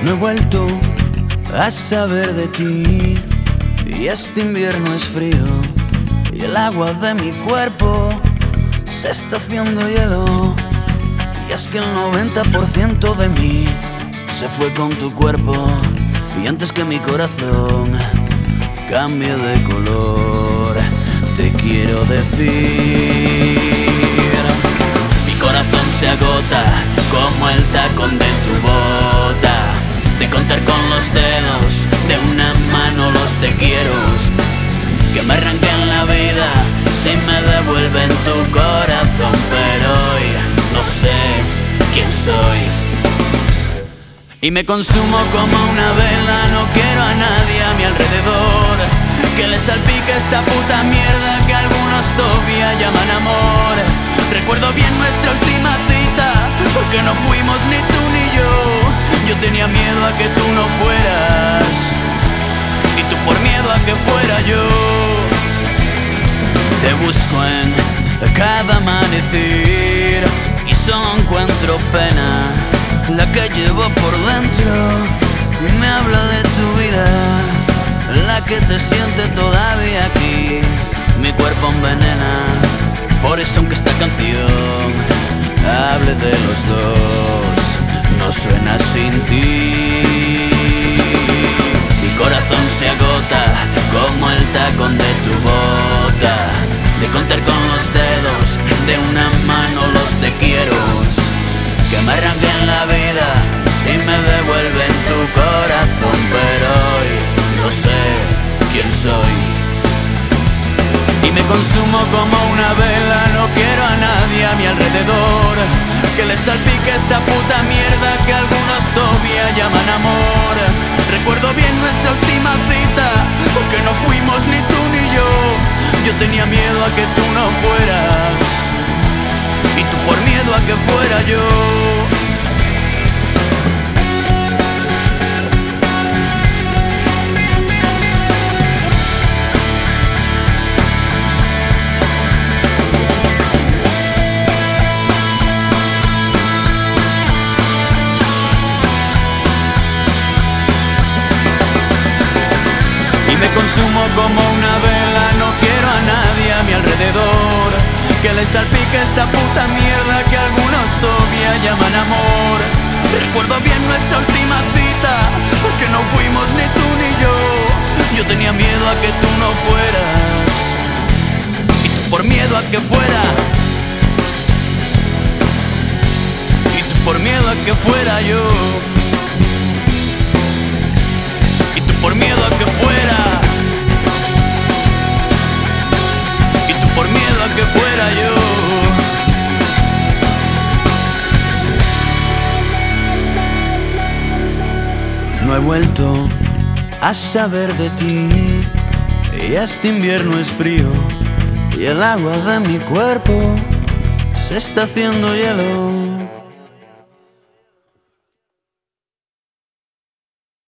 No he vuelto a saber de ti, y este invierno es frío y el agua de mi cuerpo se está haciendo hielo. Y es que el 90% de mí se fue con tu cuerpo, y antes que mi corazón cambie de color, te quiero decir: mi corazón se agota como el tacón de tu bota, de contar con los dedos de una mano los te quiero que me arranquen la vida si me devuelven tu corazón. Pero hoy no sé quién soy y me consumo como una vela. No quiero a nadie a mi alrededor que le salpique esta puta mierda que algunos todavía llaman amor. Recuerdo bien nuestra última cita, porque no fuimos ni tú ni yo. Yo tenía miedo a que tú no fueras, y tú por miedo a que fuera yo. Te busco en cada amanecer y solo encuentro pena, la que llevo por dentro, y me habla de tu vida, la que te siente todavía aquí. Mi cuerpo envenena, por eso aunque esta canción hable de los dos, no suena sin ti. Mi corazón se agota como el tacón de tu bota, de contar con los dedos de una mano los te quiero que me arranquen la vida si me devuelven tu corazón. Pero hoy no sé quién soy y me consumo como una vela. No quiero a nadie a mi alrededor que le salpique esta puta mierda que algunos todavía llaman amor. Recuerdo bien nuestra última cita, porque no fuimos ni tú ni yo. Yo tenía miedo a que tú no fueras, y tú por miedo a que fuera yo. Me consumo como una vela, no quiero a nadie a mi alrededor que le salpique esta puta mierda que algunos todavía llaman amor. Recuerdo bien nuestra última cita, porque no fuimos ni tú ni yo. Yo tenía miedo a que tú no fueras, y tú por miedo a que fuera, y tú por miedo a que fuera yo, y tú por miedo a que fuera, y tú por miedo a que fuera yo. No he vuelto a saber de ti, y este invierno es frío y el agua de mi cuerpo se está haciendo hielo.